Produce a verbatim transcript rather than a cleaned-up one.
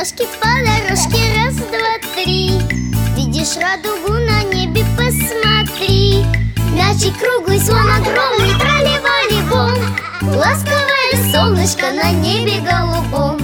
дорожки по дорожке, раз, два, три. Видишь радугу на небе, посмотри. Мячик круглый, слон огромный, трали-вали-бом. Ласковое солнышко на небе голубом.